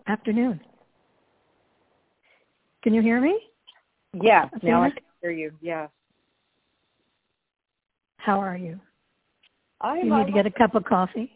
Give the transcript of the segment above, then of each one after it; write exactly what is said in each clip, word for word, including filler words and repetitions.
afternoon. Can you hear me? Yeah, Athena? now I can hear you. Yes. How are you? I'm, Do you need to get a cup of coffee?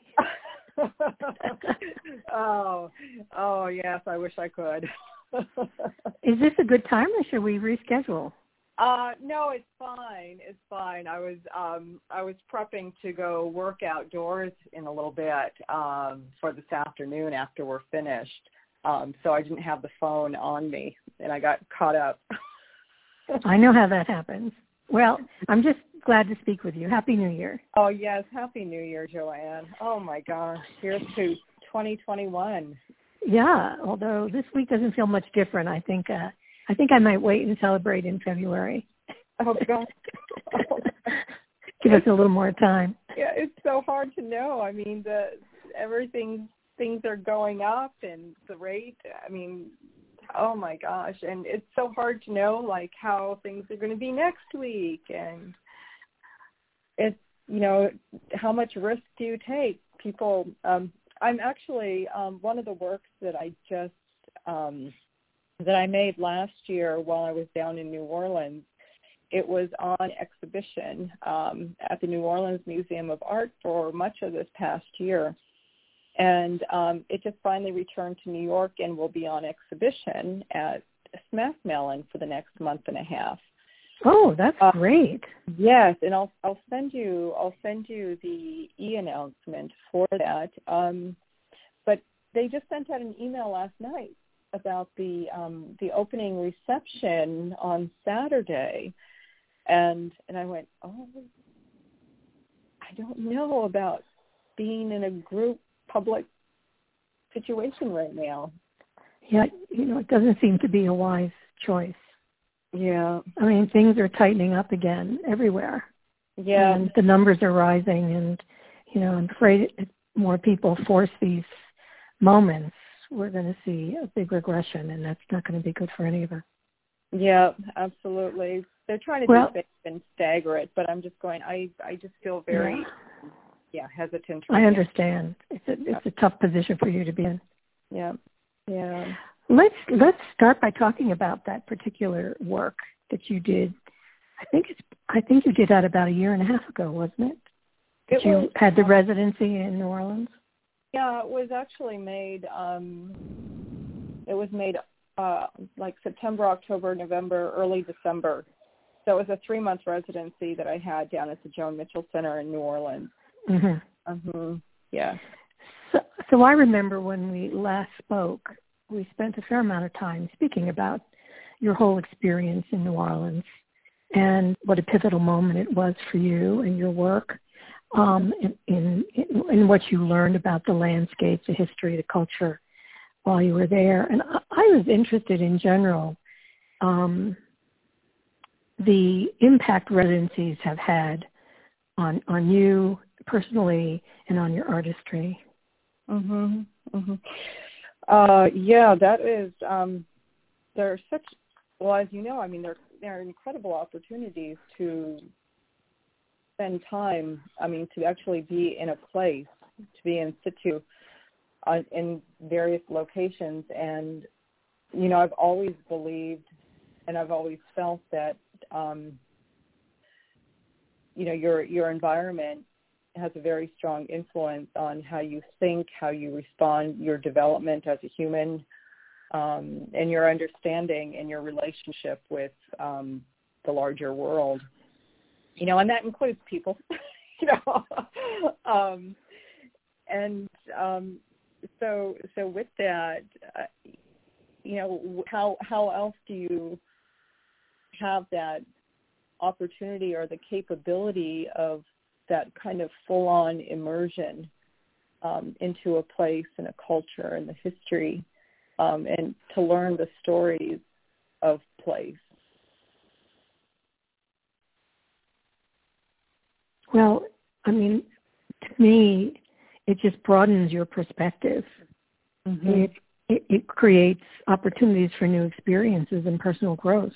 oh, oh yes, I wish I could. Is this a good time, or should we reschedule? Uh, no, it's fine. It's fine. I was um, I was prepping to go work outdoors in a little bit um, for this afternoon after we're finished. Um, so I didn't have the phone on me, and I got caught up. I know how that happens. Well, I'm just glad to speak with you. Happy New Year. Oh, yes. Happy New Year, Joanne. Oh, my gosh. Here's to twenty twenty-one. Yeah, although this week doesn't feel much different. I think uh, I think I might wait and celebrate in February. Oh, God. Give us a little more time. Yeah, it's so hard to know. I mean, the everything, things are going up and the rate, I mean, oh, my gosh. And it's so hard to know, like, how things are going to be next week. And it's, you know, how much risk do you take? People, um, I'm actually, um, one of the works that I just, um, that I made last year while I was down in New Orleans, it was on exhibition um, at the New Orleans Museum of Art for much of this past year. And um, it just finally returned to New York and will be on exhibition at Smashmelon for the next month and a half. Oh, that's uh, great. Yes, and I'll I'll send you I'll send you the e-announcement for that. Um, but they just sent out an email last night about the um, the opening reception on Saturday, and and I went, oh, I don't know about being in a group public situation right now. Yeah, you know, it doesn't seem to be a wise choice. Yeah. I mean, things are tightening up again everywhere. Yeah. And the numbers are rising, and, you know, I'm afraid if more people force these moments, we're going to see a big regression, and that's not going to be good for any of us. Yeah, absolutely. They're trying to well, do things and stagger it, but I'm just going, I, I just feel very, yeah, yeah hesitant. I understand. It's a, it's a tough position for you to be in. Yeah, yeah. Let's let's start by talking about that particular work that you did. I think it's I think you did that about a year and a half ago, wasn't it? That It you was, had the residency in New Orleans. Yeah, it was actually made. Um, it was made uh, like September, October, November, early December. So it was a three-month residency that I had down at the Joan Mitchell Center in New Orleans. Mm-hmm. Mm-hmm. Yeah. So, so I remember when we last spoke, we spent a fair amount of time speaking about your whole experience in New Orleans and what a pivotal moment it was for you and your work, um, in, in, in what you learned about the landscape, the history, the culture while you were there. And I, I was interested in general, um, the impact residencies have had on, on you personally and on your artistry. Mhm. Mhm. Uh, yeah, that is. Um, there are such. Well, as you know, I mean, there there are incredible opportunities to spend time. I mean, to actually be in a place, to be in situ, uh, in various locations, and you know, I've always believed, and I've always felt that, um, you know, your your environment has a very strong influence on how you think, how you respond, your development as a human, um, and your understanding and your relationship with um, the larger world. You know, and that includes people, you know. um, and um, so, so with that, uh, you know, how how else do you have that opportunity or the capability of that kind of full-on immersion um, into a place and a culture and the history, um, and to learn the stories of place? Well, I mean, to me, it just broadens your perspective. Mm-hmm. It, it, it creates opportunities for new experiences and personal growth.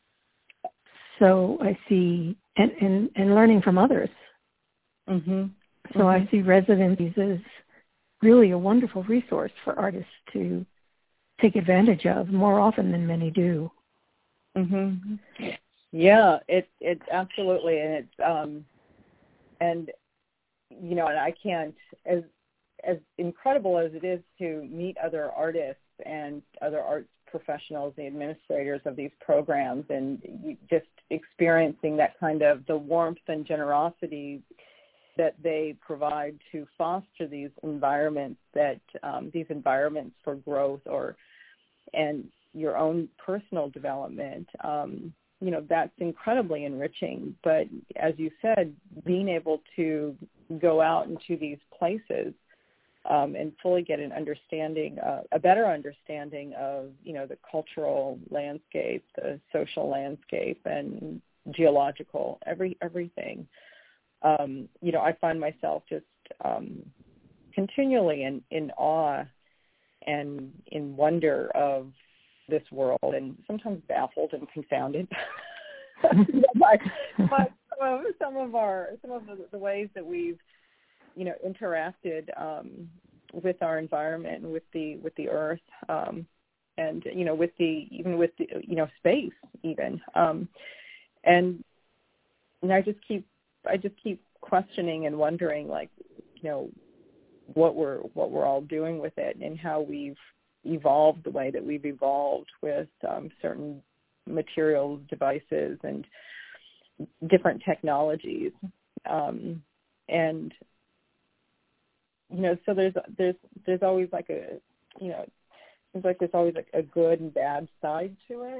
So I see, and, and, and learning from others. Mm-hmm. So mm-hmm. I see residencies as really a wonderful resource for artists to take advantage of more often than many do. Mm-hmm. Yeah, it it absolutely, and it's um, and you know, and I can't as as incredible as it is to meet other artists and other arts professionals, the administrators of these programs, and just experiencing that kind of the warmth and generosity that they provide to foster these environments that um, these environments for growth or and your own personal development. Um, you know, that's incredibly enriching. But as you said, being able to go out into these places um, and fully get an understanding, uh, a better understanding of, you know, the cultural landscape, the social landscape, and geological, every everything. Um, you know, I find myself just um, continually in, in awe and in wonder of this world, and sometimes baffled and confounded by, by some, of, some of our some of the, the ways that we've, you know, interacted um, with our environment and with the with the earth, um, and you know, with the even with the you know space even, um, and and I just keep I just keep questioning and wondering, like, you know, what we're what we're all doing with it and how we've evolved the way that we've evolved with um, certain materials, devices, and different technologies, um, and you know, so there's there's there's always like a you know, seems like there's always like a good and bad side to it,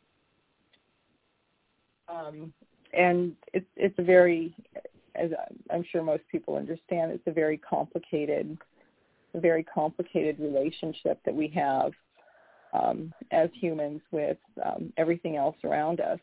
um, and it's it's a very, as I'm sure most people understand, it's a very complicated. A very complicated relationship that we have um, as humans with um, everything else around us.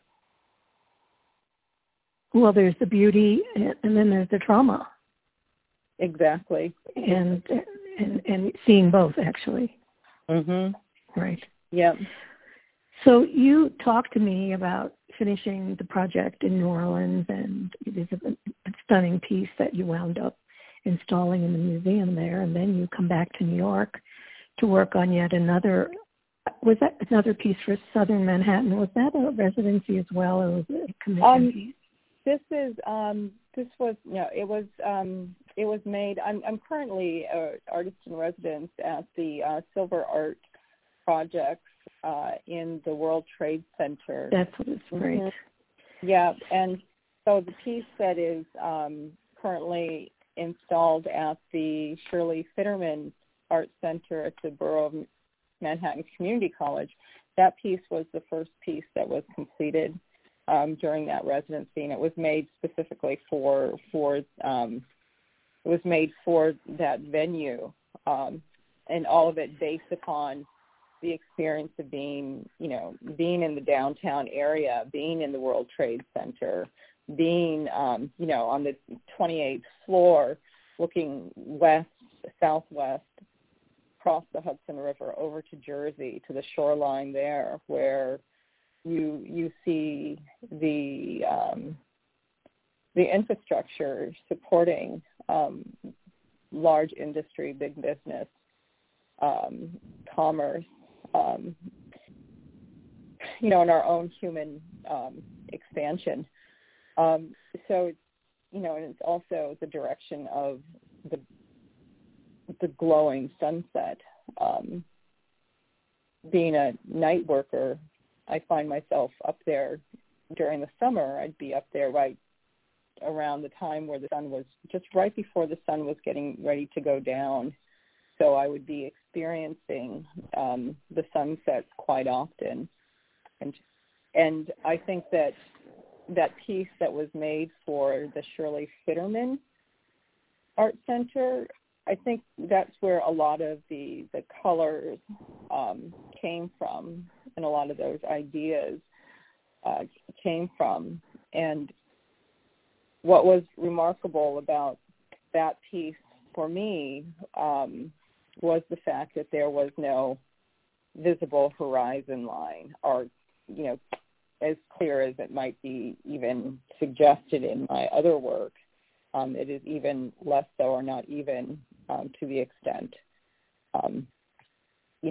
Well, there's the beauty, and then there's the trauma. Exactly. And and, and seeing both, actually. Mhm. Right. Yeah. So you talked to me about finishing the project in New Orleans, and it is a, a stunning piece that you wound up installing in the museum there, and then you come back to New York to work on yet another. Was that another piece for Southern Manhattan? Was that a residency as well, or was it a commission um, piece? This is um, this was no, it was um, it was made. I'm I'm currently an artist in residence at the uh, Silver Art Projects uh, in the World Trade Center. That's what it's great. Mm-hmm. Yeah, and so the piece that is um, currently installed at the Shirley Fitterman Art Center at the Borough of Manhattan Community College, that piece was the first piece that was completed um, during that residency, and it was made specifically for for um, it was made for that venue, um, and all of it based upon the experience of being, you know, being in the downtown area, being in the World Trade Center, being, um, you know, on the twenty-eighth floor, looking west, southwest, across the Hudson River over to Jersey, to the shoreline there, where you you see the um, the infrastructure supporting um, large industry, big business, um, commerce, um, you know, and our own human um, expansion. Um, so, it's, you know, and it's also the direction of the the glowing sunset. Um, being a night worker, I find myself up there during the summer. I'd be up there right around the time where the sun was, just right before the sun was getting ready to go down. So I would be experiencing um, the sunsets quite often. And and I think that that piece that was made for the Shirley Fitterman Art Center, I think that's where a lot of the, the colors um, came from, and a lot of those ideas uh, came from. And what was remarkable about that piece for me um, was the fact that there was no visible horizon line, or, you know, as clear as it might be even suggested in my other work. Um, it is even less so, or not even um, to the extent, um, you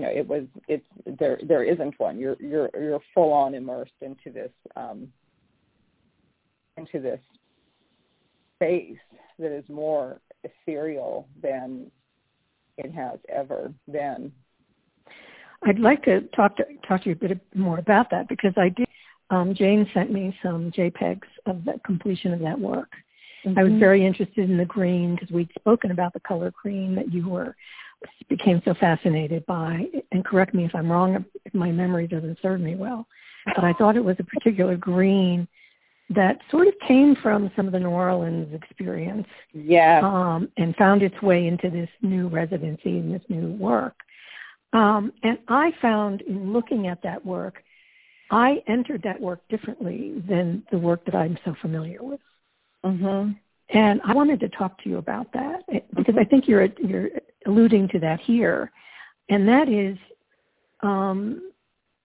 know, it was, it's, there, there isn't one. You're, you're, you're full on immersed into this, um, into this space that is more ethereal than it has ever been. I'd like to talk to talk to you a bit more about that, because I did. Um, Jane sent me some JPEGs of the completion of that work. Mm-hmm. I was very interested in the green because we'd spoken about the color green that you were became so fascinated by. And correct me if I'm wrong, if my memory doesn't serve me well, but I thought it was a particular green that sort of came from some of the New Orleans experience. Yeah. Um, and found its way into this new residency and this new work. Um, and I found in looking at that work, I entered that work differently than the work that I'm so familiar with. Mm-hmm. And I wanted to talk to you about that, because I think you're you're alluding to that here. And that is, um,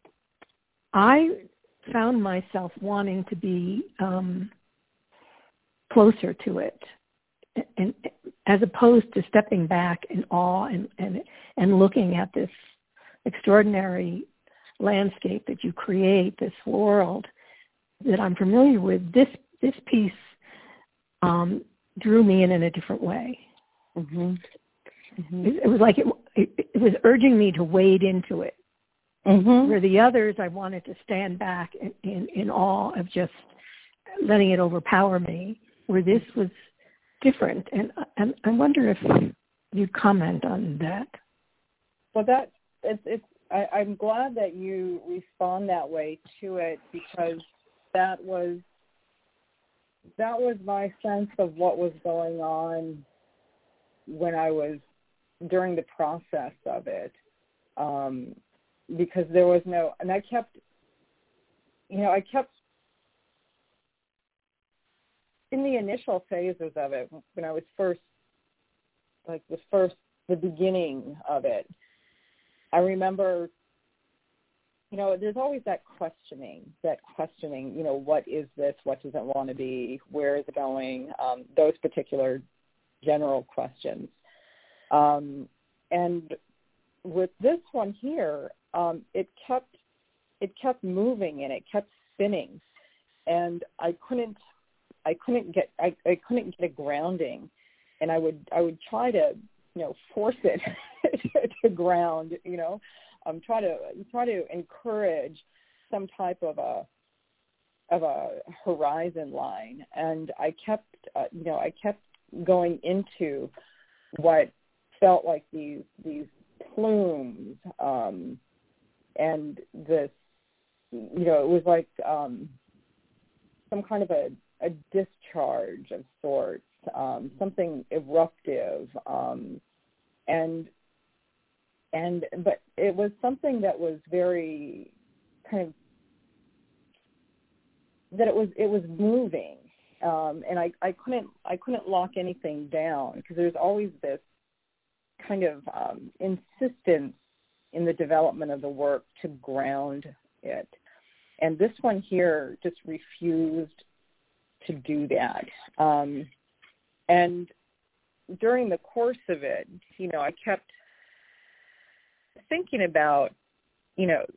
I found myself wanting to be um, closer to it, and as opposed to stepping back in awe and, and, and looking at this extraordinary landscape that you create, this world that I'm familiar with. This this piece um, drew me in in a different way. Mm-hmm. Mm-hmm. It, it was like it, it, it was urging me to wade into it. Mm-hmm. Where the others, I wanted to stand back in, in, in awe of just letting it overpower me. Where this was different, and, and I wonder if you'd comment on that. Well, that it's it's. I, I'm glad that you respond that way to it, because that was that was my sense of what was going on when I was during the process of it, um, because there was no, and I kept, you know, I kept in the initial phases of it when I was first, like the first, the beginning of it. I remember, you know, there's always that questioning, that questioning, you know, what is this? What does it want to be? Where is it going? Um, those particular general questions. Um, and with this one here, um, it kept, it kept moving and it kept spinning, and I couldn't, I couldn't get, I, I couldn't get a grounding, and I would, I would try to, you know, force it to ground, you know, um, try to try to encourage some type of a of a horizon line, and I kept, uh, you know, I kept going into what felt like these these plumes, um, and this, you know, it was like um, some kind of a, a discharge of sorts, um, something eruptive. Um, And, and, but it was something that was very kind of, that it was, it was moving. Um, and I, I couldn't, I couldn't lock anything down, because there's always this kind of um, insistence in the development of the work to ground it. And this one here just refused to do that. Um, and during the course of it, you know, I kept thinking about, you know,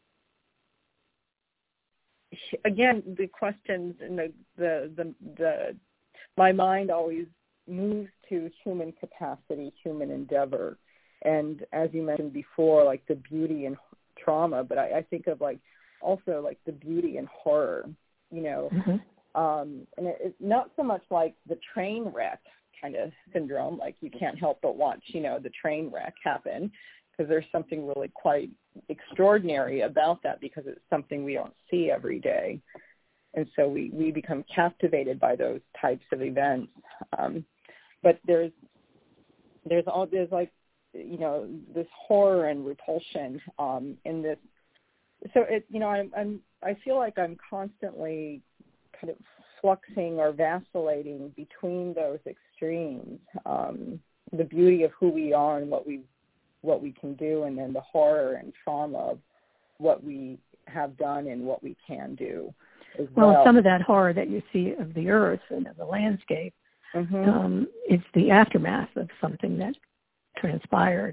again, the questions and the, the, the, the, my mind always moves to human capacity, human endeavor. And as you mentioned before, like the beauty in trauma, but I, I think of like also like the beauty in horror, you know, mm-hmm. um, and it, it's not so much like the train wreck kind of syndrome, like you can't help but watch, you know, the train wreck happen, because there's something really quite extraordinary about that, because it's something we don't see every day. And so we, we become captivated by those types of events. Um, but there's, there's all, there's like, you know, this horror and repulsion um, in this. So it, you know, I'm, I'm, I feel like I'm constantly kind of fluxing or vacillating between those extremes, um, the beauty of who we are and what we what we can do, and then the horror and trauma of what we have done and what we can do as well. Well, some of that horror that you see of the earth and of the landscape, mm-hmm. um, it's the aftermath of something that transpired.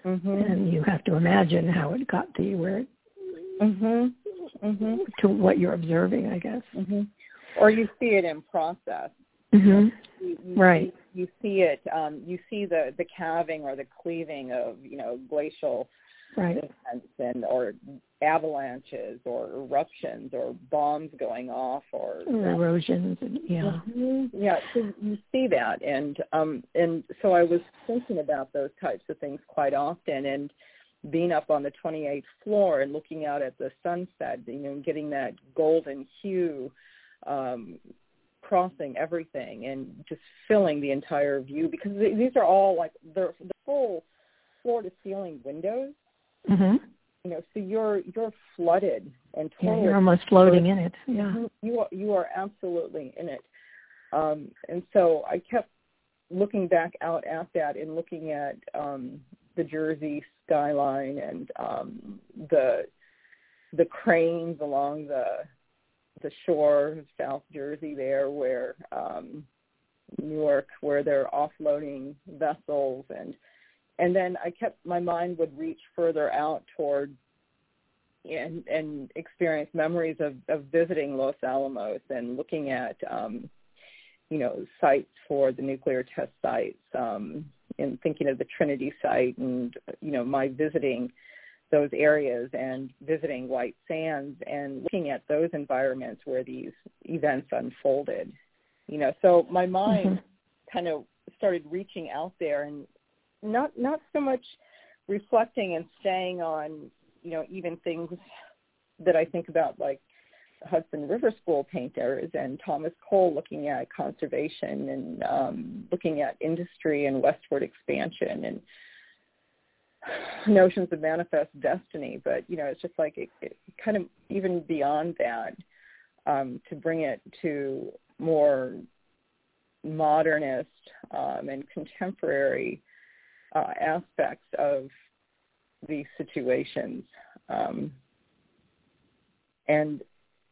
Mm-hmm. And you have to imagine how it got to you, where it, mm-hmm. Mm-hmm. to what you're observing, I guess. Mm-hmm. Or you see it in process. Mm-hmm. You, you right. See, you see it. Um, you see the, the calving or the cleaving of, you know, glacial right. events and or avalanches or eruptions or bombs going off or, or erosions. And, yeah. Mm-hmm. Yeah. So you see that, and um, and so I was thinking about those types of things quite often, and being up on the twenty-eighth floor and looking out at the sunset, you know, getting that golden hue. Um, crossing everything and just filling the entire view, because these are all like they're the full floor to ceiling windows. Mm-hmm. You know, so you're you're flooded and totally yeah, you're almost floating in it. Yeah, you are you are absolutely in it. Um, and so I kept looking back out at that and looking at um, the Jersey skyline and um, the the cranes along the the shore of South Jersey there, where um, Newark, where they're offloading vessels, and and then I kept my mind would reach further out toward and and experience memories of, of visiting Los Alamos and looking at um, you know sites for the nuclear test sites, um, and thinking of the Trinity site, and you know my visiting those areas and visiting White Sands and looking at those environments where these events unfolded. You know, so my mind mm-hmm. kind of started reaching out there and not not so much reflecting and staying on, you know, even things that I think about like Hudson River School painters and Thomas Cole looking at conservation and um, looking at industry and westward expansion and notions of manifest destiny, but you know, it's just like it, it kind of even beyond that, um, to bring it to more modernist um, and contemporary uh, aspects of these situations, um, and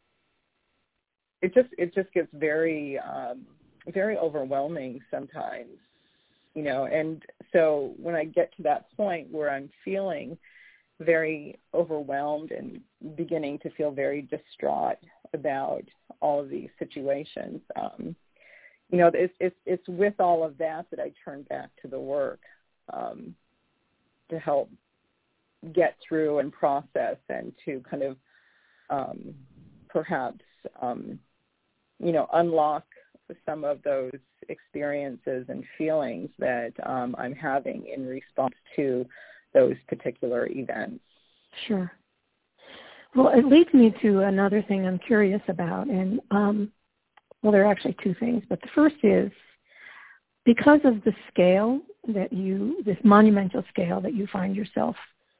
it just it just gets very um, very overwhelming sometimes. You know, and so when I get to that point where I'm feeling very overwhelmed and beginning to feel very distraught about all of these situations, um, you know, it's, it's, it's with all of that that I turn back to the work um, to help get through and process and to kind of um, perhaps, um, you know, unlock some of those experiences and feelings that um, I'm having in response to those particular events. Sure. Well, it leads me to another thing I'm curious about, and um, well, there are actually two things, but the first is because of the scale that you, this monumental scale that you find yourself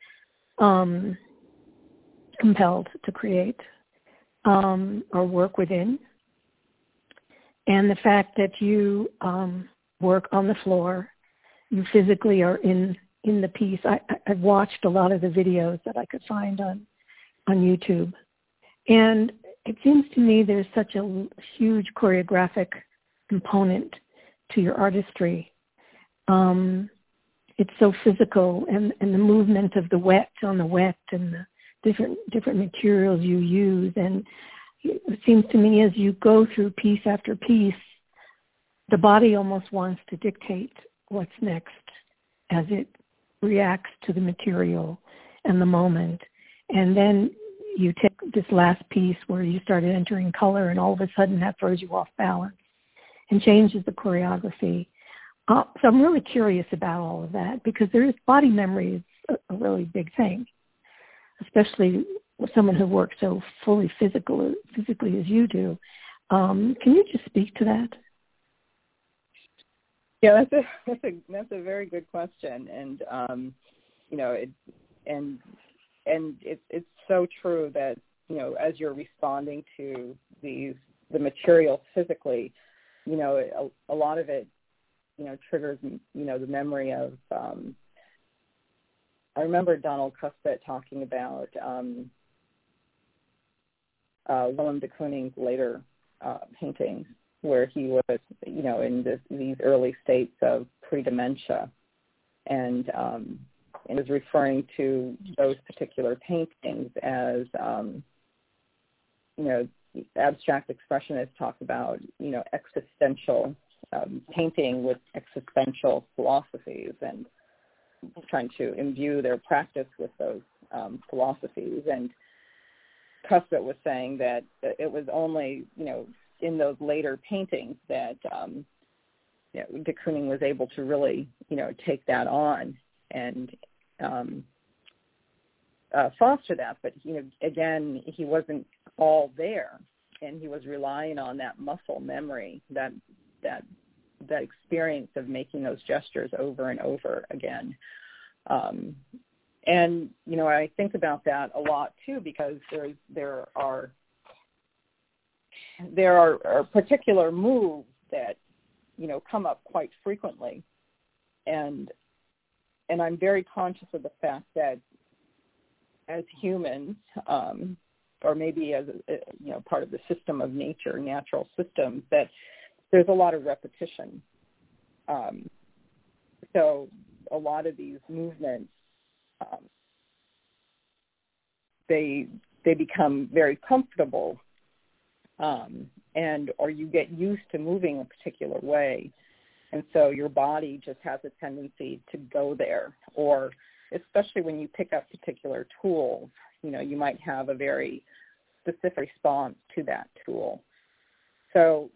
um, compelled to create um, or work within, and the fact that you um, work on the floor, you physically are in, in the piece. I, I've watched a lot of the videos that I could find on, on YouTube. And it seems to me there's such a huge choreographic component to your artistry. Um, it's so physical, and, and the movement of the wet on the wet and the different different materials you use. And it seems to me as you go through piece after piece, the body almost wants to dictate what's next as it reacts to the material and the moment. And then you take this last piece where you started entering color, and all of a sudden that throws you off balance and changes the choreography. Uh, so I'm really curious about all of that, because there is body memory is a, a really big thing, especially with someone who works so fully physical, physically as you do. Um, can you just speak to that? Yeah, that's a that's a that's a very good question, and um, you know, it and and it's it's so true that, you know, as you're responding to these the material physically, you know, a, a lot of it, you know, triggers, you know, the memory of. Um, I remember Donald Cuspet talking about um, uh, Willem de Kooning's later uh, paintings, where he was, you know, in this, these early states of pre-dementia, and um, and is referring to those particular paintings as, um, you know, abstract expressionists talk about, you know, existential um, painting with existential philosophies and trying to imbue their practice with those um, philosophies. And Cuthbert was saying that it was only, you know, in those later paintings that um, you know, de Kooning was able to really, you know, take that on and um, uh, foster that. But, you know, again, he wasn't all there, and he was relying on that muscle memory, that that that experience of making those gestures over and over again. Um, and, you know, I think about that a lot, too, because there's, there are there are, are particular moves that, you know, come up quite frequently. And and I'm very conscious of the fact that as humans, um, or maybe as, a, you know, part of the system of nature, natural systems, that there's a lot of repetition. Um, so a lot of these movements, um, they they become very comfortable, um, and or you get used to moving a particular way, and so your body just has a tendency to go there. Or especially when you pick up particular tools, you know, you might have a very specific response to that tool. So,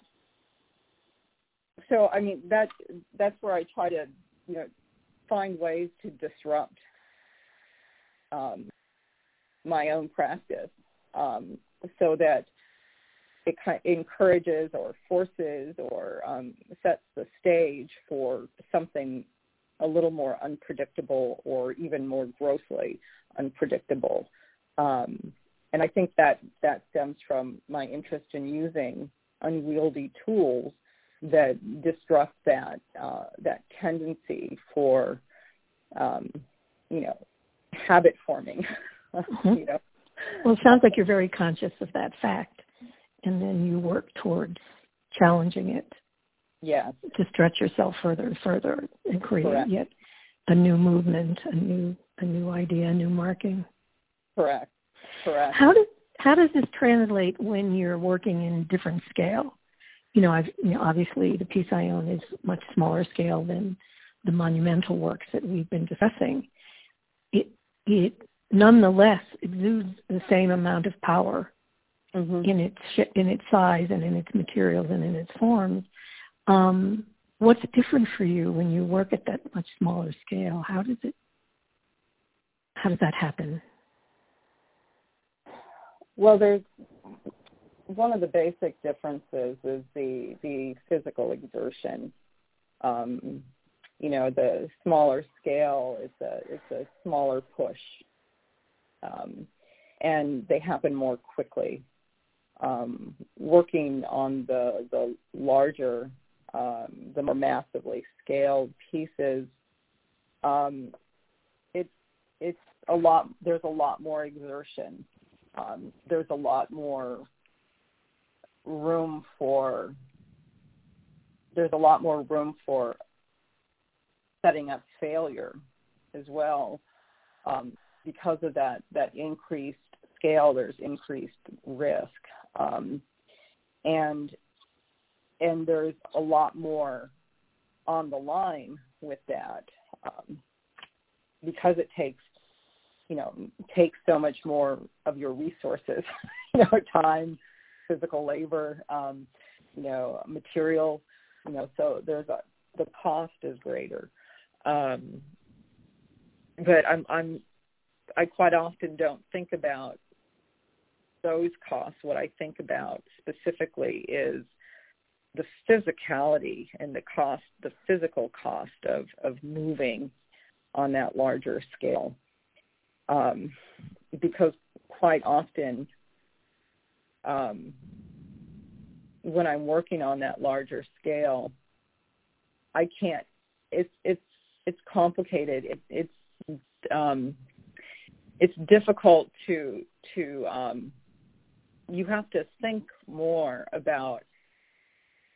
so I mean that that's where I try to, you know, find ways to disrupt um, my own practice, um, so that it kind of encourages or forces or um, sets the stage for something a little more unpredictable or even more grossly unpredictable. Um, and I think that that stems from my interest in using unwieldy tools that disrupt that uh, that tendency for, um, you know, habit forming. Mm-hmm. You know. Well, it sounds like you're very conscious of that fact, and then you work towards challenging it. Yeah. To stretch yourself further and further and create Correct. yet a new movement, a new a new idea, a new marking. Correct. Correct. How does how does this translate when you're working in different scale? You know, I've you know, obviously the piece I own is much smaller scale than the monumental works that we've been discussing. It it nonetheless exudes the same amount of power mm-hmm. in its in its size and in its materials and in its forms. Um, what's different for you when you work at that much smaller scale? How does it? How does that happen? Well, there's one of the basic differences is the the physical exertion. Um, you know, the smaller scale is a it's a smaller push, um, and they happen more quickly. Um, working on the the larger, um, the more massively scaled pieces, um, it's it's a lot. There's a lot more exertion. Um, there's a lot more room for. There's a lot more room for setting up failure as well, um, because of that that increased scale. There's increased risk, um, and and there's a lot more on the line with that, um, because it takes, you know, takes so much more of your resources, you know, time, physical labor, um, you know, material, you know, so there's a, the cost is greater. Um, but I'm, I'm, I quite often don't think about those costs. What I think about specifically is the physicality and the cost, the physical cost of, of moving on that larger scale. Um, because quite often, um, when I'm working on that larger scale, I can't, it's, it's, it's complicated. It, it's, um, it's difficult to, to, um, you have to think more about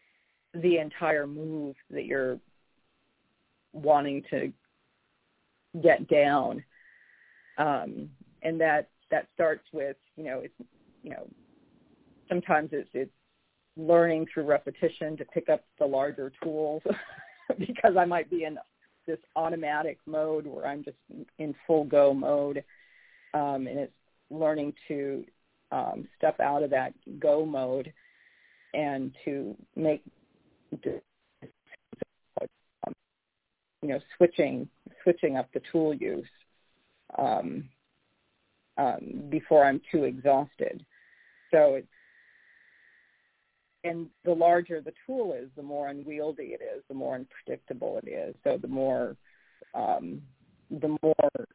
the entire move that you're wanting to get down. Um, and that, that starts with, you know, it's, you know, sometimes it's, it's learning through repetition to pick up the larger tools because I might be in this automatic mode where I'm just in full go mode. Um, and it's learning to um, step out of that go mode and to make, you know, switching, switching up the tool use um, um, before I'm too exhausted. So it's, and the larger the tool is, the more unwieldy it is, the more unpredictable it is. So the more, um, the more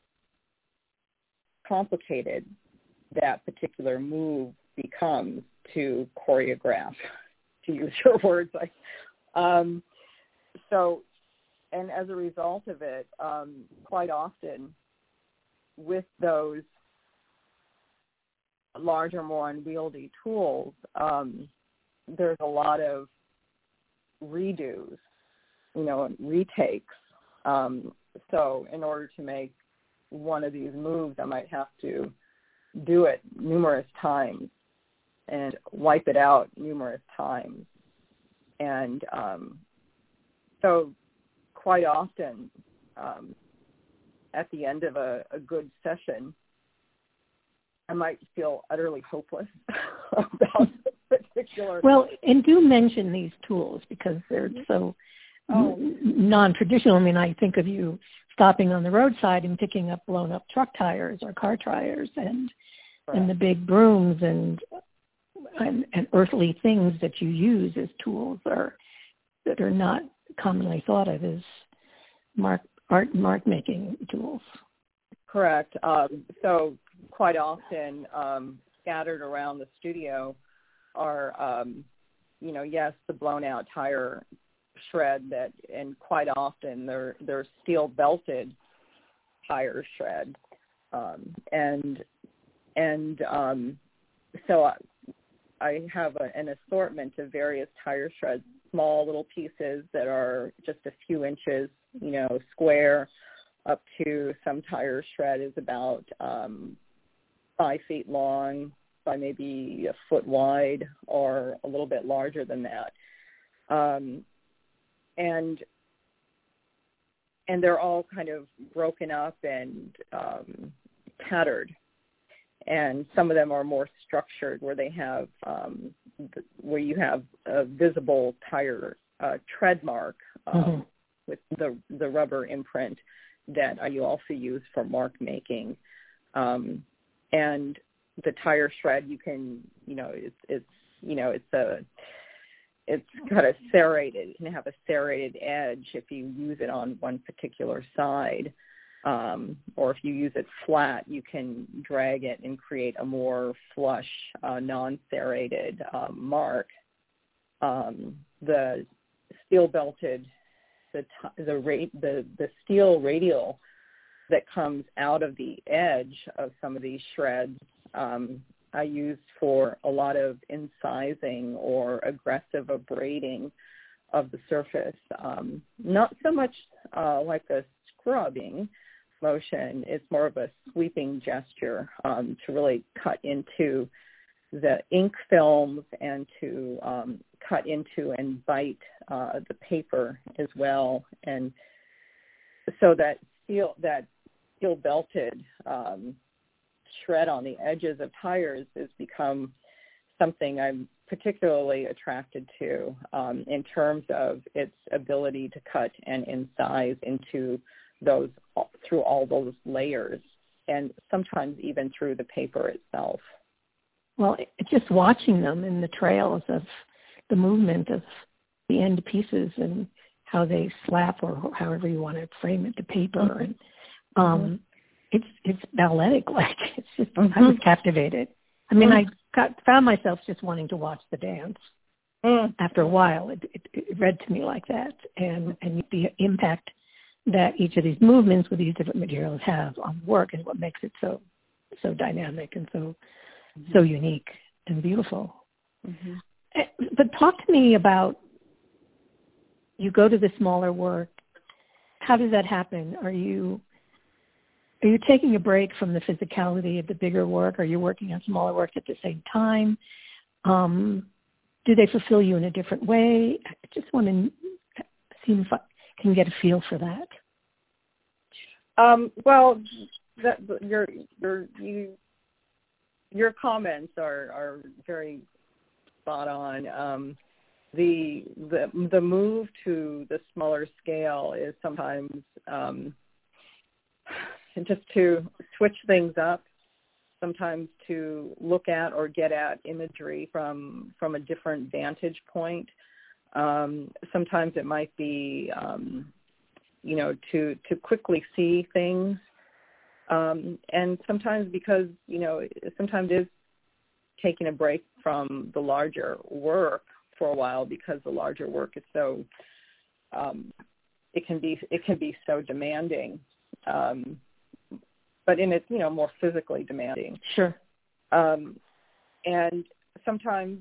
complicated that particular move becomes to choreograph, to use your words. Like, um, so, and as a result of it, um, quite often with those larger, more unwieldy tools, um, there's a lot of redos, you know, retakes. Um, so in order to make one of these moves, I might have to do it numerous times and wipe it out numerous times. And um, so quite often um, at the end of a, a good session, I might feel utterly hopeless about particular. Well, and do mention these tools because they're so oh. non-traditional. I mean, I think of you stopping on the roadside and picking up blown-up truck tires or car tires and right. and the big brooms and, and and earthly things that you use as tools are that are not commonly thought of as mark art mark-making tools. Correct. Um, so quite often um, scattered around the studio are, um, you know, yes, the blown out tire shred that, and quite often they're, they're steel belted tire shreds. Um, and, and um, so I, I have a, an assortment of various tire shreds, small little pieces that are just a few inches, you know, square, up to some tire shred is about um, five feet long by maybe a foot wide or a little bit larger than that. Um, and and they're all kind of broken up and um, tattered. And some of them are more structured where they have, um, where you have a visible tire uh, tread mark um, mm-hmm. with the, the rubber imprint that you also use for mark making. Um, and the tire shred, you can, you know, it's, it's, you know, it's a, it's kind of serrated. It can have a serrated edge if you use it on one particular side. Um, or if you use it flat, you can drag it and create a more flush, uh, non-serrated um, mark. Um, the steel belted The, the the the steel radial that comes out of the edge of some of these shreds, um, I use for a lot of incising or aggressive abrading of the surface. Um, not so much uh, like a scrubbing motion. It's more of a sweeping gesture um, to really cut into the ink films and to um, cut into and bite uh, the paper as well, and so that steel that steel belted um, shred on the edges of tires has become something I'm particularly attracted to um, in terms of its ability to cut and incise into those through all those layers, and sometimes even through the paper itself. Well, just watching them in the trails of the movement of the end pieces and how they slap or however you want to frame it to paper, mm-hmm. and um, mm-hmm. it's it's balletic like. It's just mm-hmm. I was captivated. I mean, mm-hmm. I got found myself just wanting to watch the dance. Mm. After a while, it, it, it read to me like that, and and the impact that each of these movements with these different materials have on work and what makes it so so dynamic and so. So unique and beautiful. Mm-hmm. But talk to me about, you go to the smaller work. How does that happen? Are you are you taking a break from the physicality of the bigger work? Are you working on smaller work at the same time? Um, do they fulfill you in a different way? I just want to see if I can get a feel for that. Um, well, that, your your you, your comments are, are very spot on. Um, the the the move to the smaller scale is sometimes um, just to switch things up, sometimes to look at or get at imagery from from a different vantage point. Um, sometimes it might be, um, you know, to, to quickly see things. Um, and sometimes because, you know, sometimes it is taking a break from the larger work for a while because the larger work is so, um, it can be, it can be so demanding. Um, but in it, you know, more physically demanding. Sure. Um, and sometimes,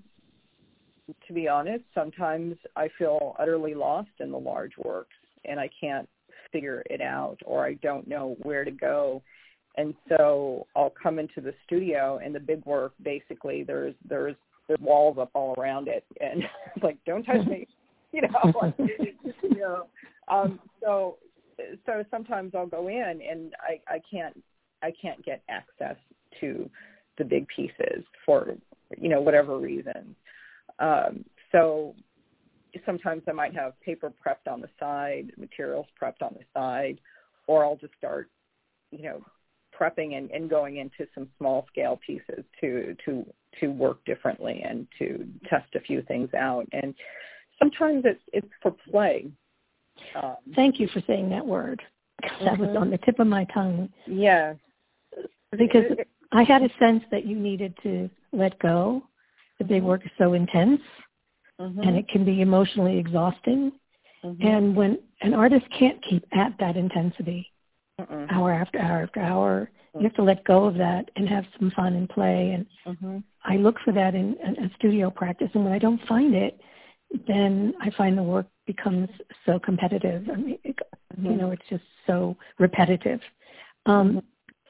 to be honest, sometimes I feel utterly lost in the large works and I can't figure it out, or I don't know where to go. And so I'll come into the studio and the big work, basically there's, there's, there's walls up all around it. And it's like, don't touch me, you know, like, you know, um, so, so sometimes I'll go in and I, I can't, I can't get access to the big pieces for, you know, whatever reason. Um, so sometimes I might have paper prepped on the side, materials prepped on the side, or I'll just start, you know, prepping and, and going into some small scale pieces to, to, to work differently and to test a few things out. And sometimes it's, it's for play. Um, Thank you for saying that word. That mm-hmm. was on the tip of my tongue. Yeah. Because I had a sense that you needed to let go. The big work is so intense, mm-hmm. and it can be emotionally exhausting. Mm-hmm. And when an artist can't keep at that intensity, mm-mm. hour after hour after hour, mm-hmm. you have to let go of that and have some fun and play. And mm-hmm. I look for that in a studio practice. And when I don't find it, then I find the work becomes so competitive. I mean, it, mm-hmm. you know, it's just so repetitive. Um, mm-hmm.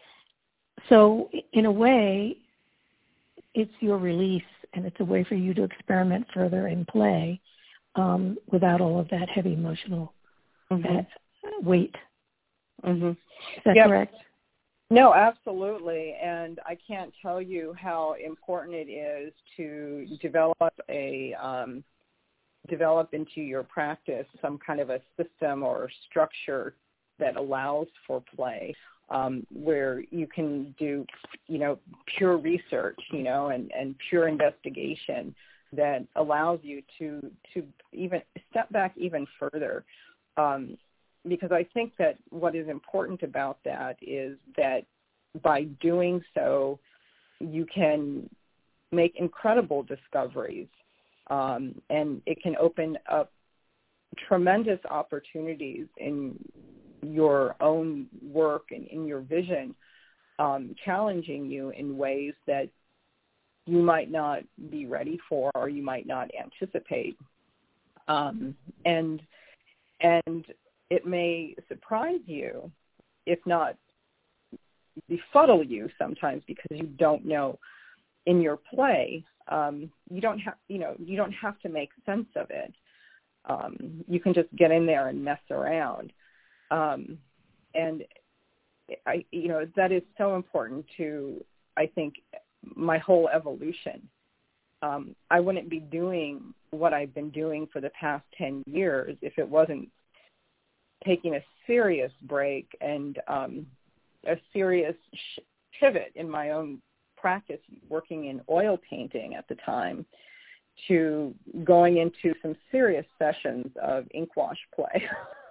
So in a way, it's your release, and it's a way for you to experiment further and play um, without all of that heavy emotional mm-hmm. weight. Mm-hmm. Is that yep. correct? No, absolutely. And I can't tell you how important it is to develop a um, develop into your practice some kind of a system or structure that allows for play. Um, where you can do, you know, pure research, you know, and, and pure investigation that allows you to to even step back even further. Um, because I think that what is important about that is that by doing so, you can make incredible discoveries, um, and it can open up tremendous opportunities in your own work and in your vision, um, challenging you in ways that you might not be ready for or you might not anticipate. Um, and and it may surprise you, if not befuddle you sometimes, because you don't know in your play. Um, you don't have, you know, you don't have to make sense of it. Um, you can just get in there and mess around. Um, and I, you know, that is so important to, I think, my whole evolution. Um, I wouldn't be doing what I've been doing for the past ten years if it wasn't taking a serious break and um, a serious sh- pivot in my own practice, working in oil painting at the time, to going into some serious sessions of ink wash play.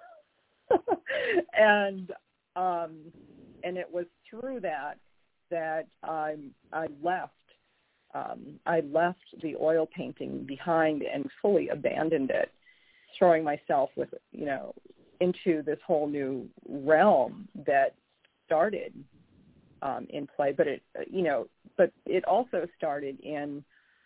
and um, and it was through that that I I left um, I left the oil painting behind and fully abandoned it, throwing myself with you know into this whole new realm that started um, in play. But it you know but it also started in.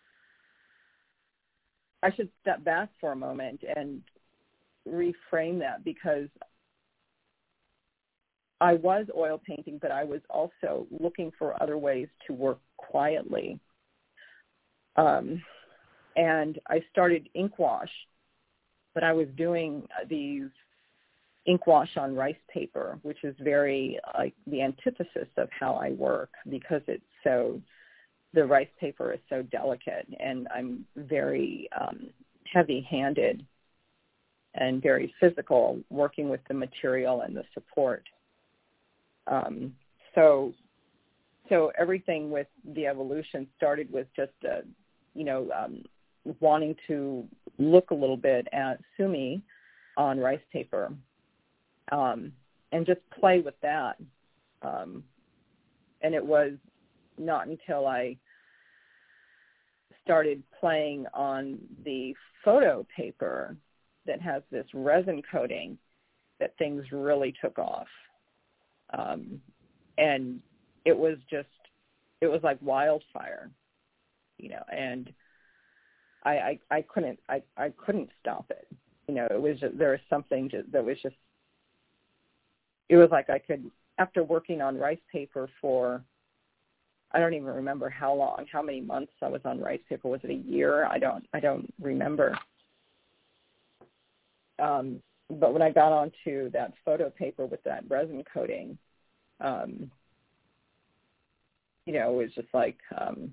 I should step back for a moment and reframe that, because I was oil painting, but I was also looking for other ways to work quietly. Um, and I started ink wash, but I was doing these ink wash on rice paper, which is very like the antithesis of how I work, because it's so, the rice paper is so delicate, and I'm very um, heavy-handed and very physical working with the material and the support. Um, so, so everything with the evolution started with just, a, you know, um, wanting to look a little bit at sumi on rice paper, um, and just play with that. Um, and it was not until I started playing on the photo paper that has this resin coating that things really took off. Um, and it was just, it was like wildfire, you know, and I, I, I couldn't, I, I couldn't stop it. You know, it was just, there was something just, that was just, it was like I could, after working on rice paper for, I don't even remember how long, how many months I was on rice paper. Was it a year? I don't, I don't remember. Um, but when I got onto that photo paper with that resin coating, um, you know, it was just like, um,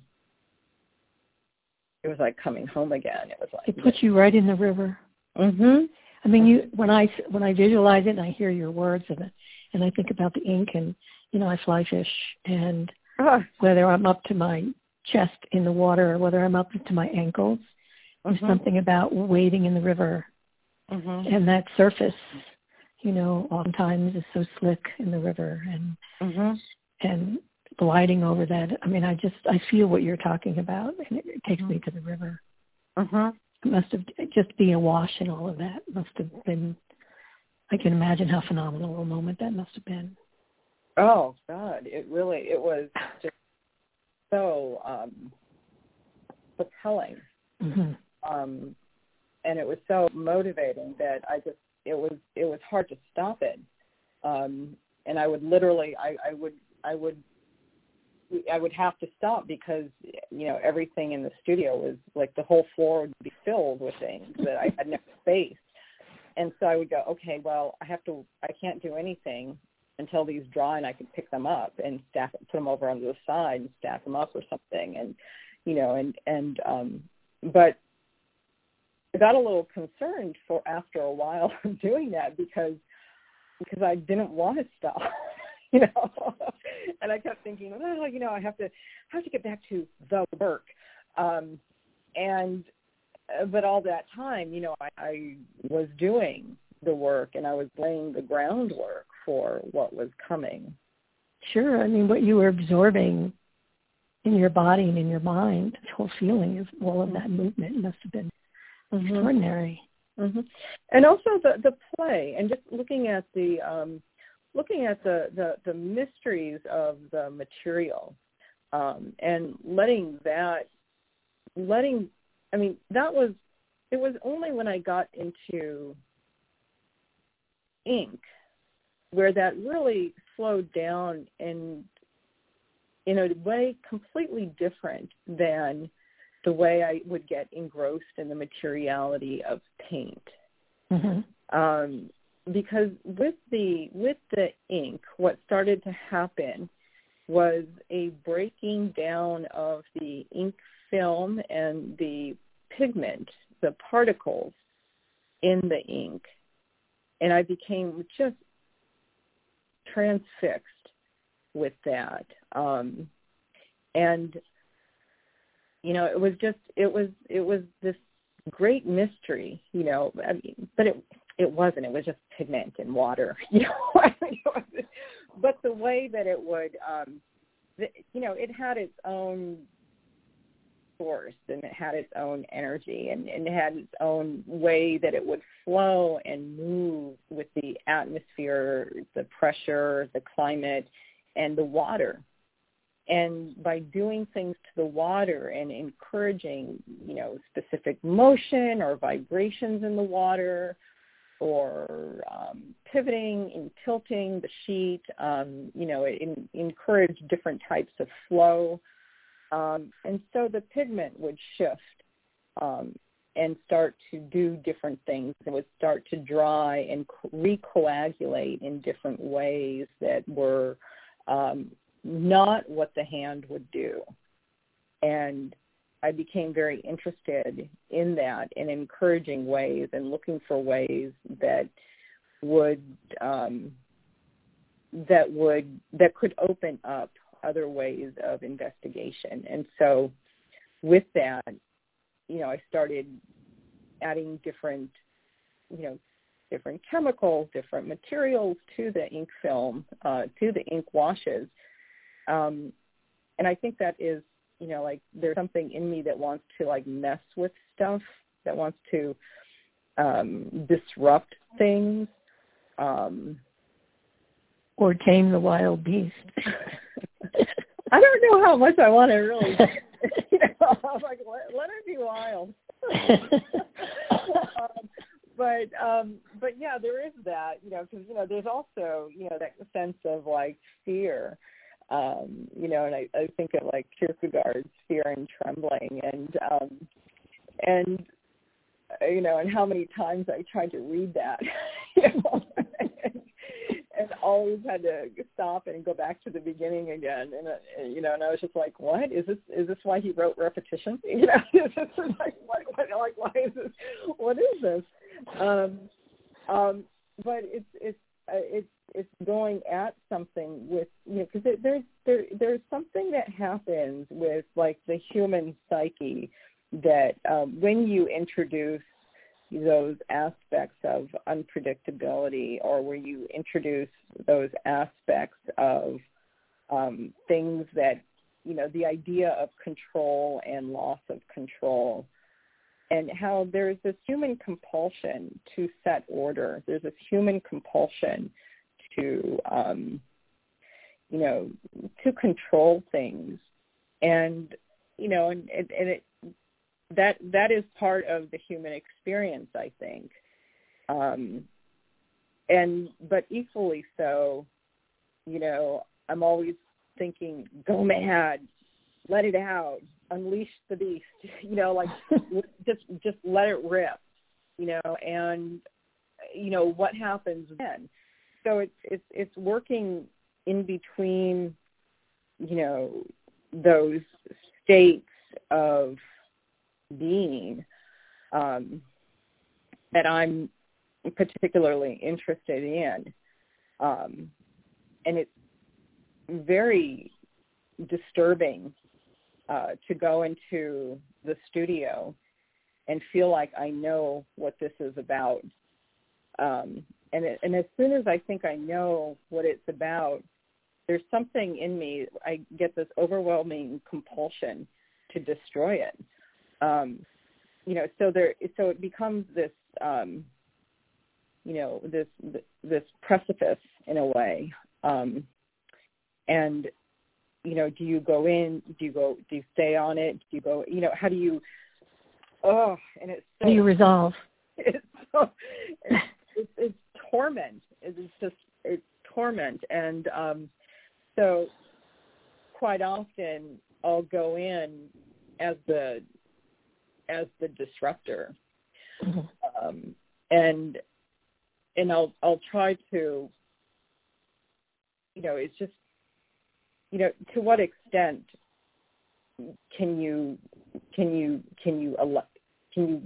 it was like coming home again. It was like, it puts you right in the river. Mm-hmm. I mean, you, when I, when I visualize it and I hear your words of it, and I think about the ink, and, you know, I fly fish, and uh-huh. whether I'm up to my chest in the water or whether I'm up to my ankles, mm-hmm. there's something about wading in the river. Mm-hmm. And that surface, you know, oftentimes is so slick in the river, and mm-hmm. and gliding over that. I mean, I just, I feel what you're talking about, and it, it takes mm-hmm. me to the river. Mm-hmm. It must have, just being awash in all of that must have been, I can imagine how phenomenal a moment that must have been. Oh, God, it really, it was just so um, propelling. Mm-hmm. Um And it was so motivating that I just, it was, it was hard to stop it. Um, and I would literally, I, I would, I would, I would have to stop because, you know, everything in the studio was like the whole floor would be filled with things that I had no space. And so I would go, okay, well, I have to, I can't do anything until these dry and I can pick them up and stack, put them over on the side and stack them up or something. And, you know, and, and, um, but, I got a little concerned for after a while of doing that because because I didn't want to stop, you know, and I kept thinking, well, you know, I have to I have to get back to the work, um, and but all that time, you know, I, I was doing the work and I was laying the groundwork for what was coming. Sure, I mean, what you were absorbing in your body and in your mind, the whole feeling of all of that movement must have been Mm-hmm. extraordinary. Mm-hmm. And also the, the play, and just looking at the um, looking at the, the, the mysteries of the material, um, and letting that letting I mean that was it was only when I got into ink where that really slowed down and in a way completely different than the way I would get engrossed in the materiality of paint. Mm-hmm. Um, because with the with the ink, what started to happen was a breaking down of the ink film and the pigment, the particles in the ink. And I became just transfixed with that. Um, and You know, it was just, it was, it was this great mystery, you know, I mean, but it, it wasn't, it was just pigment and water, you know, I mean, it was, but the way that it would, um, the, you know, it had its own source and it had its own energy and, and it had its own way that it would flow and move with the atmosphere, the pressure, the climate, and the water. And by doing things to the water and encouraging, you know, specific motion or vibrations in the water, or um, pivoting and tilting the sheet. Um, you know, it, it encouraged different types of flow. Um, and so the pigment would shift um, and start to do different things. It would start to dry and co- recoagulate in different ways that were um, not what the hand would do. And I became very interested in that and encouraging ways and looking for ways that would um, that would that could open up other ways of investigation. And so with that, you know, I started adding different, you know, different chemicals, different materials to the ink film, uh, to the ink washes. Um, and I think that is, you know, like there's something in me that wants to like mess with stuff, that wants to um, disrupt things. Um, or tame the wild beast. I don't know how much I want to really, you know, I'm like, let, let her be wild. um, but, um, but yeah, there is that, you know, because, you know, there's also, you know, that sense of like fear. Um, you know, and I, I think of like Kierkegaard's Fear and Trembling, and um, and you know, and how many times I tried to read that, you know, and, and always had to stop and go back to the beginning again, and uh, you know, and I was just like, what is this? Is this why he wrote repetition? You know, it's just like, what, what, like, why is this? What is this? Um, um, but it's it's uh, it's it's going at something with, you know, because there's there there's something that happens with like the human psyche that um, when you introduce those aspects of unpredictability, or where you introduce those aspects of um, things that, you know, the idea of control and loss of control, and how there's this human compulsion to set order. There's this human compulsion to, um, you know, to control things. And, you know, and, and it, that that is part of the human experience, I think. Um, and, but equally so, you know, I'm always thinking, go mad, let it out, unleash the beast, you know, like just just let it rip, you know, and, you know, what happens then? So it's it's it's working in between, you know, those states of being um, that I'm particularly interested in, um, and it's very disturbing uh, to go into the studio and feel like I know what this is about. Um, and, it, and as soon as I think I know what it's about, there's something in me, I get this overwhelming compulsion to destroy it. Um, you know, so there, so it becomes this, um, you know, this this precipice in a way. Um, and you know, do you go in? Do you go? Do you stay on it? Do you go? You know, how do you? Oh, and it's so, how do you resolve? It's so, it's, it's, it's torment. It's just it's torment, and um, so quite often I'll go in as the as the disruptor, mm-hmm. um, and and I'll I'll try to, you know, it's just, you know, to what extent can you can you can you elect can you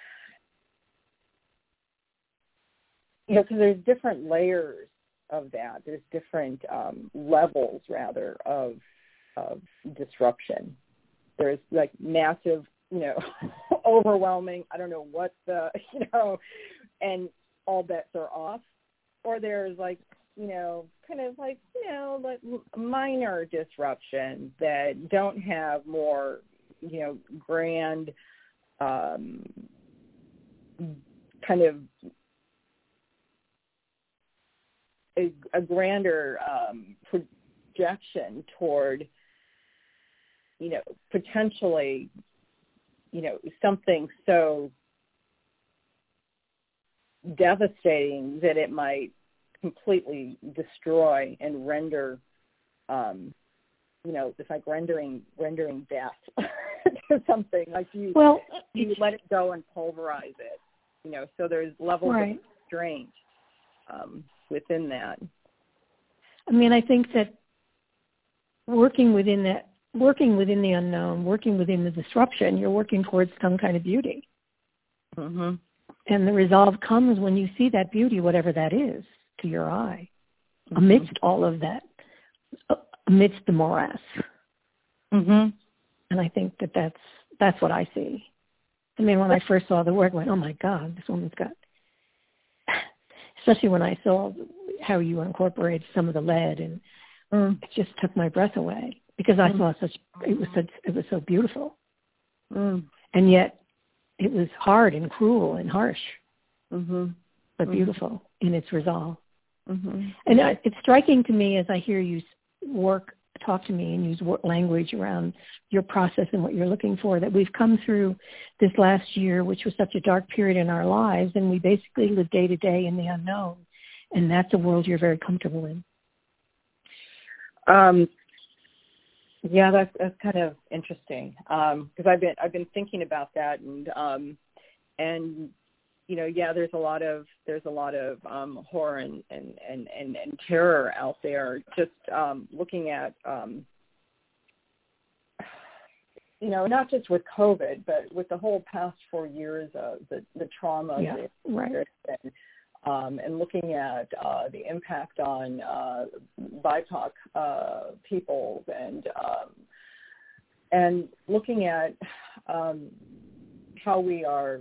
you know, because there's different layers of that. There's different um, levels, rather, of of disruption. There's like massive, you know, overwhelming. I don't know what the, you know, and all bets are off. Or there's like, you know, kind of like, you know, like minor disruptions that don't have more, you know, grand, um, kind of a, a grander um, projection toward, you know, potentially, you know, something so devastating that it might completely destroy and render, um, you know, it's like rendering rendering death to something. Like you, well, you let it go and pulverize it, you know. So there's levels right. of restraint um, within that. I mean, I think that working within that, working within the unknown, working within the disruption, you're working towards some kind of beauty. Mm-hmm. And the resolve comes when you see that beauty, whatever that is, to your eye, mm-hmm. amidst all of that, amidst the morass. Mm-hmm. And I think that that's, that's what I see. I mean, when I first saw the work, I went, oh, my God, this woman's got, especially when I saw how you incorporated some of the lead, and mm. it just took my breath away because I mm. saw such, it was such, it was so beautiful. Mm. And yet it was hard and cruel and harsh, mm-hmm. but mm-hmm. beautiful in its resolve. Mm-hmm. And I, it's striking to me as I hear you work, talk to me and use work language around your process and what you're looking for, that we've come through this last year, which was such a dark period in our lives, and we basically live day to day in the unknown. And that's a world you're very comfortable in. Um, yeah, that's that's kind of interesting because um, I've been I've been thinking about that, and um, and you know, yeah, there's a lot of there's a lot of um, horror and, and, and, and, and terror out there. Just um, looking at um, you know, not just with COVID, but with the whole past four years of the the trauma. Yeah, that right. Been, Um, and looking at uh, the impact on uh, B I P O C uh, peoples, and um, and looking at um, how we are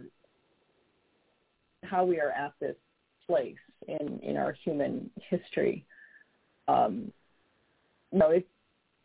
how we are at this place in, in our human history. Um, you know, it's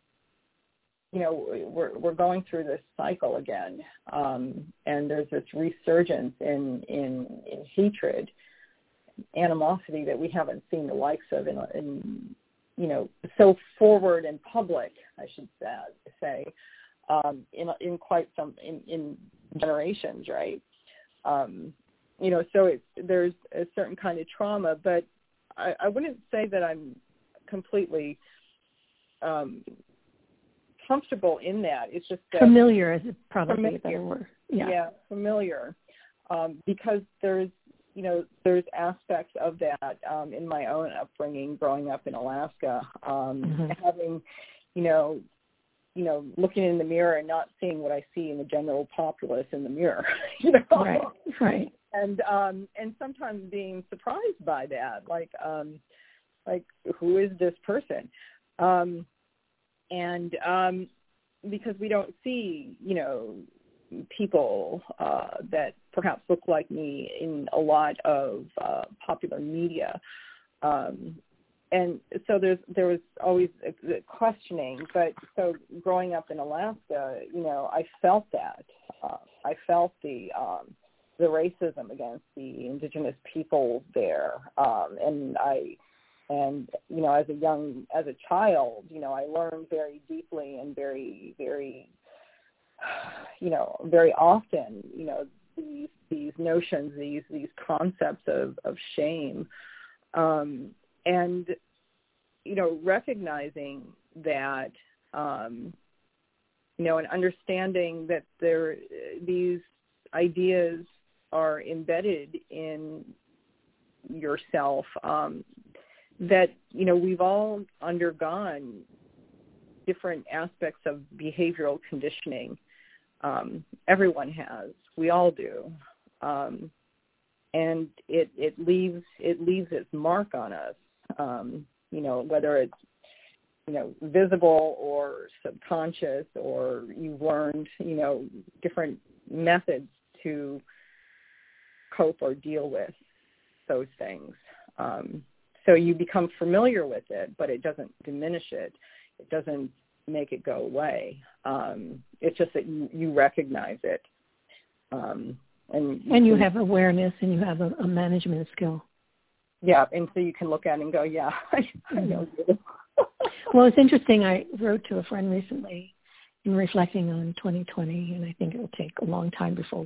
you know we're we're going through this cycle again, um, and there's this resurgence in in, in hatred, animosity that we haven't seen the likes of in, in you know, so forward and public, I should say, um, in in quite some in, in generations, right? Um, you know, so it's, there's a certain kind of trauma, but I, I wouldn't say that I'm completely um, comfortable in that. It's just that familiar is probably familiar, a better word. Yeah, yeah familiar, um, because there's you know, there's aspects of that um, in my own upbringing, growing up in Alaska, um, mm-hmm. having, you know, you know, looking in the mirror and not seeing what I see in the general populace in the mirror, you know, right, right, and um, and sometimes being surprised by that, like, um, like who is this person, um, and um, because we don't see, you know, people uh, that perhaps look like me in a lot of uh, popular media, um, and so there's there was always a, a questioning. But so growing up in Alaska, you know, I felt that uh, I felt the um, the racism against the indigenous people there, um, and I. And, you know, as a young, as a child, you know, I learned very deeply and very, very, you know, very often, you know, these these notions, these these concepts of, of shame, um, and, you know, recognizing that, um, you know, and understanding that there these ideas are embedded in yourself, um, that, you know, we've all undergone different aspects of behavioral conditioning. Um, everyone has. We all do. Um, and it, it leaves it leaves its mark on us, um, you know, whether it's, you know, visible or subconscious, or you've learned, you know, different methods to cope or deal with those things. Um, so you become familiar with it, but it doesn't diminish it. It doesn't make it go away. Um, it's just that you, you recognize it. Um, and you, and you can, have awareness, and you have a, a management skill. Yeah, and so you can look at it and go, yeah, I, I know you. Well, it's interesting. I wrote to a friend recently in reflecting on twenty twenty, and I think it will take a long time before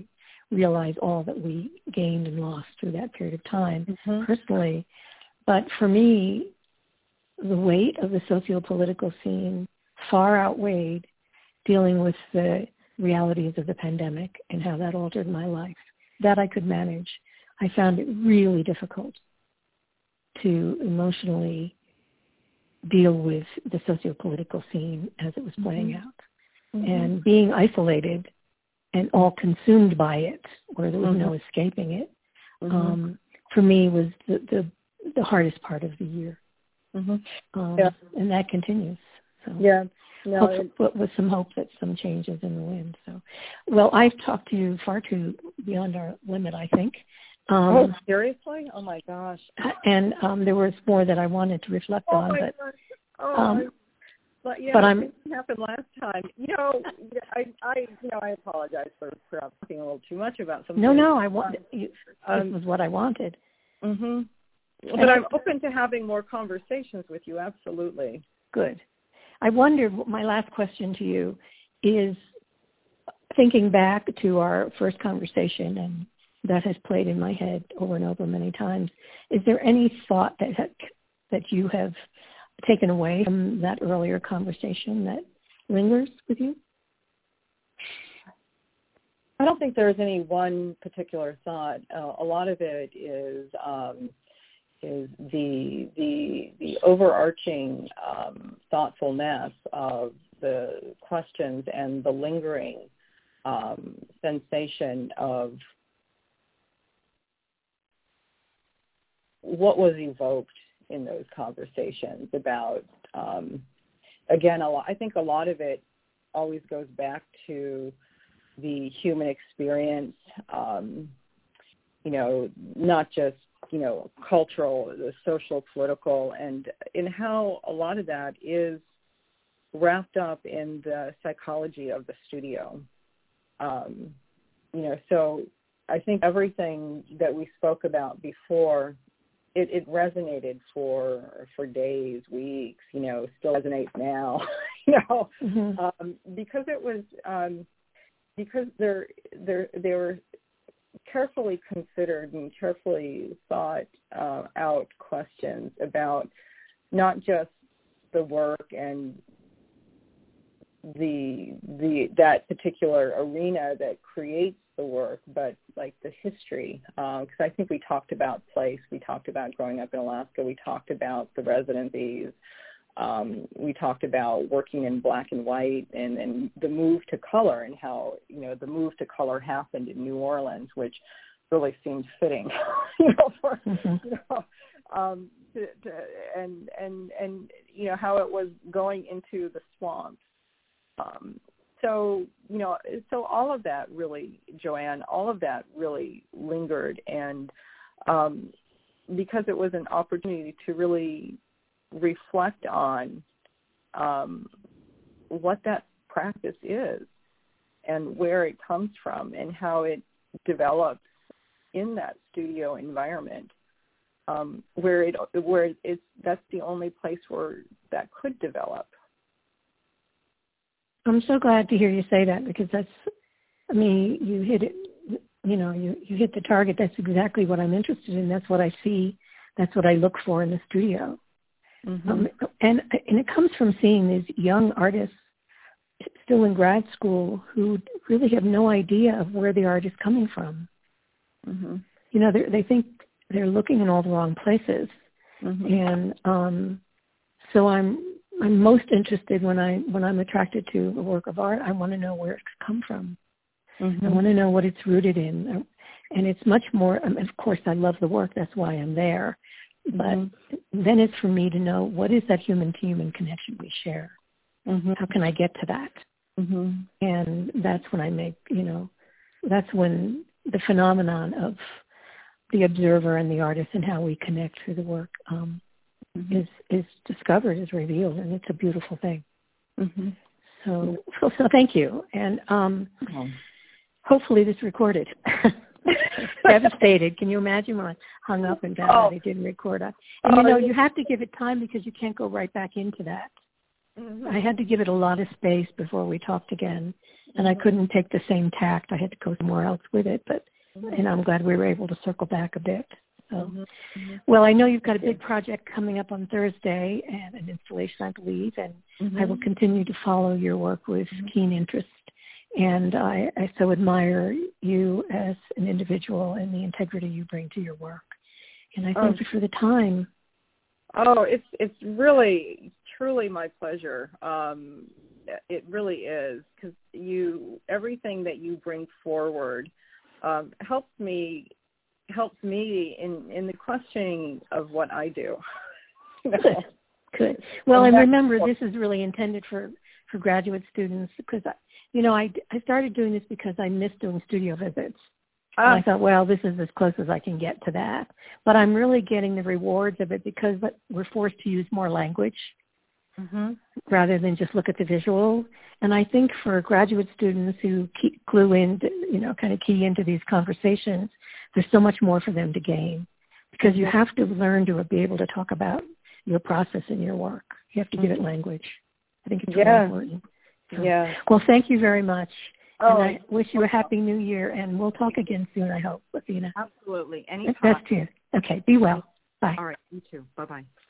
realize all that we gained and lost through that period of time mm-hmm. personally. But for me, the weight of the socio-political scene far outweighed dealing with the realities of the pandemic and how that altered my life. That I could manage. I found it really difficult to emotionally deal with the socio-political scene as it was playing mm-hmm. out. Mm-hmm. And being isolated and all consumed by it, where there was mm-hmm. no escaping it, mm-hmm. um, for me was the, the, the hardest part of the year. Mm-hmm. Um, yeah. And that continues. So yeah. No, Hope, it, with some hope that some changes in the wind. So, well, I've talked to you far too beyond our limit, I think. Um, oh, seriously? Oh, my gosh. And um, there was more that I wanted to reflect oh on. My but gosh. Oh, um, I, but yeah, but I'm, it happened last time. You know, I, I, you know, I apologize for perhaps talking a little too much about something. no, no, I want. Um, this was what I wanted. Mm-hmm. But I'm open to having more conversations with you. Absolutely. Good. I wondered, my last question to you is, thinking back to our first conversation, and that has played in my head over and over many times, is there any thought that ha- that you have taken away from that earlier conversation that lingers with you? I don't think there's any one particular thought. Uh, a lot of it is um, is the the the overarching um, thoughtfulness of the questions and the lingering um, sensation of what was evoked in those conversations about. Um, again, a lot, I think a lot of it always goes back to the human experience. Um, you know, not just you know, cultural, the social, political, and in how a lot of that is wrapped up in the psychology of the studio. Um, you know, so I think everything that we spoke about before, it, it resonated for for days, weeks, you know, still resonates now, you know, mm-hmm. um, because it was, um, because they're, they're, they were carefully considered and carefully thought uh, out questions about not just the work and the the that particular arena that creates the work, but like the history. Because uh, I think we talked about place, we talked about growing up in Alaska, we talked about the residencies, um, we talked about working in black and white, and, and the move to color, and how you know the move to color happened in New Orleans, which really seemed fitting, you know, for mm-hmm. you know, um, to, to, and and and you know how it was going into the swamps. Um, so you know, so all of that really, Joanne, all of that really lingered, and um, because it was an opportunity to really reflect on um, what that practice is and where it comes from and how it develops in that studio environment, um, where it where it's that's the only place where that could develop. I'm so glad to hear you say that, because that's, I mean, you hit it, you know, you, you hit the target. That's exactly what I'm interested in. That's what I see. That's what I look for in the studio. Mm-hmm. Um, and and it comes from seeing these young artists still in grad school who really have no idea of where the art is coming from. Mm-hmm. You know, they think they're looking in all the wrong places. Mm-hmm. And um, so I'm I'm most interested when I when I'm attracted to a work of art. I want to know where it's come from. Mm-hmm. I want to know what it's rooted in. And it's much more. I mean, of course, I love the work. That's why I'm there. But mm-hmm. then it's for me to know, what is that human-to-human connection we share? Mm-hmm. How can I get to that? Mm-hmm. And that's when I make, you know, that's when the phenomenon of the observer and the artist and how we connect through the work um, mm-hmm. is is discovered, is revealed, and it's a beautiful thing. Mm-hmm. So, so, so thank you. And um, oh. hopefully this recorded. Devastated. Can you imagine when I hung up and found oh. they didn't record it? And you know, you have to give it time, because you can't go right back into that. Mm-hmm. I had to give it a lot of space before we talked again, and mm-hmm. I couldn't take the same tact. I had to go somewhere else with it, but mm-hmm. and I'm glad we were able to circle back a bit. So, mm-hmm. well, I know you've got a big project coming up on Thursday and an installation, I believe, and mm-hmm. I will continue to follow your work with mm-hmm. keen interest. And I, I so admire you as an individual and the integrity you bring to your work. And I thank oh. you for the time. Oh, it's it's really, truly my pleasure. Um, it really is, because you everything that you bring forward um, helps me helps me in, in the questioning of what I do. Good. Good. Well, and remember, this is really intended for, for graduate students because, I, you know, I, I started doing this because I missed doing studio visits. And I thought, well, this is as close as I can get to that. But I'm really getting the rewards of it because we're forced to use more language mm-hmm. rather than just look at the visual. And I think for graduate students who key, clue in, you know, kind of key into these conversations, there's so much more for them to gain because you have to learn to be able to talk about your process and your work. You have to give it language. I think it's yeah. really important. So, yeah. Well, thank you very much. Oh, and I wish you a happy new year, and we'll talk again soon, I hope, Athena. Absolutely. Anytime. Best to you. Okay, be well. Bye. All right, you too. Bye-bye.